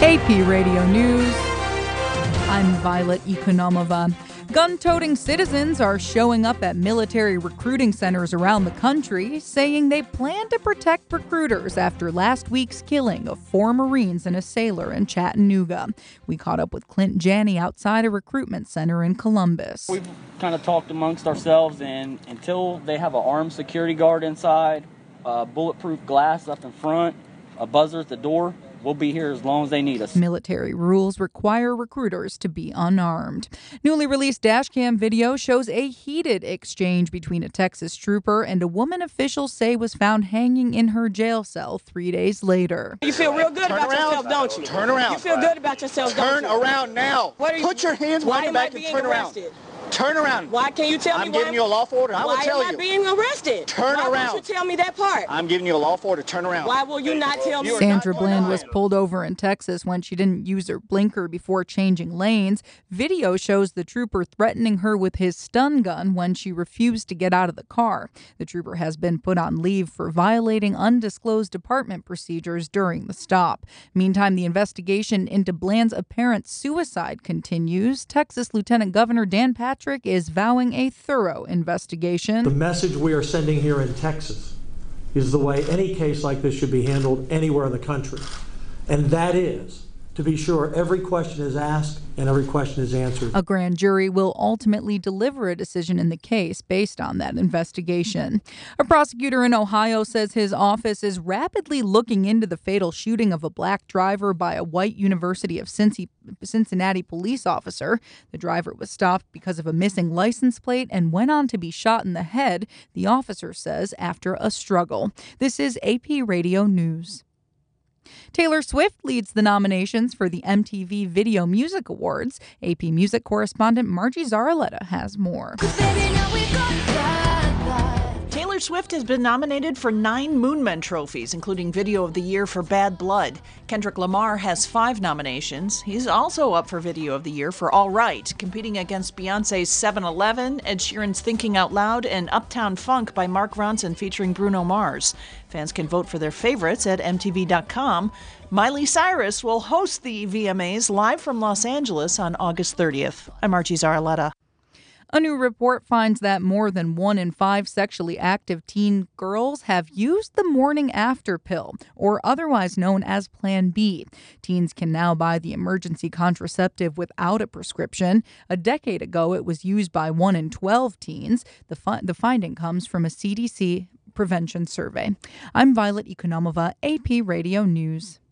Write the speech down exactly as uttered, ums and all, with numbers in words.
A P Radio News. I'm Violet Ekonomova. Gun-toting citizens are showing up at military recruiting centers around the country, saying they plan to protect recruiters after last week's killing of four Marines and a sailor in Chattanooga. We caught up with Clint Janney outside a recruitment center in Columbus. We've kind of talked amongst ourselves, and until they have an armed security guard inside, uh, bulletproof glass up in front, a buzzer at the door, we'll be here as long as they need us. Military rules require recruiters to be unarmed. Newly released dashcam video shows a heated exchange between a Texas trooper and a woman officials say was found hanging in her jail cell three days later. You feel real good Turn about around. yourself, don't you? Turn around. You feel good about yourself, Turn don't you? around now. What are you- Put your hands Why behind am your I back and being turn arrested? around. Turn around. Why can't you tell I'm me why giving you a lawful order. I will why tell am I you. being arrested? Turn why around. Won't you tell me that part? I'm giving you a lawful order. Turn around. Why will you not tell me? You are Sandra not Bland going was on. pulled over in Texas when she didn't use her blinker before changing lanes. Video shows the trooper threatening her with his stun gun when she refused to get out of the car. The trooper has been put on leave for violating undisclosed department procedures during the stop. Meantime, the investigation into Bland's apparent suicide continues. Texas Lieutenant Governor Dan Patrick is vowing a thorough investigation. The message we are sending here in Texas is the way any case like this should be handled anywhere in the country. And that is to be sure every question is asked and every question is answered. A grand jury will ultimately deliver a decision in the case based on that investigation. A prosecutor in Ohio says his office is rapidly looking into the fatal shooting of a black driver by a white University of Cincinnati police officer. The driver was stopped because of a missing license plate and went on to be shot in the head, the officer says, after a struggle. This is A P Radio News. Taylor Swift leads the nominations for the M T V Video Music Awards. A P Music correspondent Margie Zaraletta has more. Taylor Swift has been nominated for nine Moonmen trophies, including Video of the Year for Bad Blood. Kendrick Lamar has five nominations. He's also up for Video of the Year for All Right, competing against Beyonce's seven eleven, Ed Sheeran's Thinking Out Loud, and Uptown Funk by Mark Ronson featuring Bruno Mars. Fans can vote for their favorites at M T V dot com. Miley Cyrus will host the V M As live from Los Angeles on August thirtieth. I'm Archie Zaraletta. A new report finds that more than one in five sexually active teen girls have used the morning after pill, or otherwise known as Plan B. Teens can now buy the emergency contraceptive without a prescription. A decade ago, it was used by one in twelve teens. The, fi- the finding comes from a C D C prevention survey. I'm Violet Ekonomova, A P Radio News.